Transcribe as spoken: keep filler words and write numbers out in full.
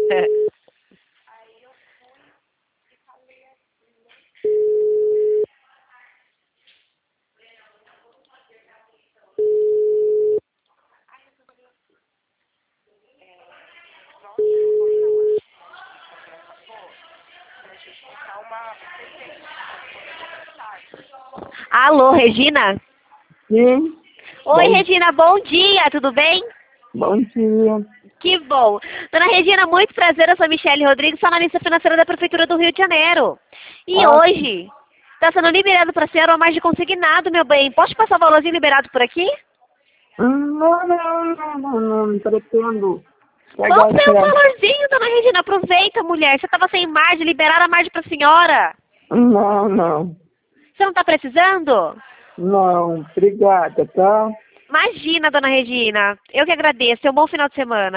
Alô, Regina? Sim. Oi, Bom, Regina, bom dia, tudo bem? bom dia. Que bom. Dona Regina, muito prazer, eu sou Michele Rodrigues, sou analista financeira da Prefeitura do Rio de Janeiro. E Ah, hoje está sendo liberado para a senhora o mais de consignado, meu bem. Posso passar o valorzinho liberado por aqui? não, não, não, não, não pretendo pegar Qual esse... foi o valorzinho, Dona Regina? Aproveita, mulher. Você estava sem margem, liberaram a margem para a senhora. Não, não, Você não está precisando? não, obrigada, tá? Imagina, Dona Regina. Eu que agradeço. Um bom final de semana.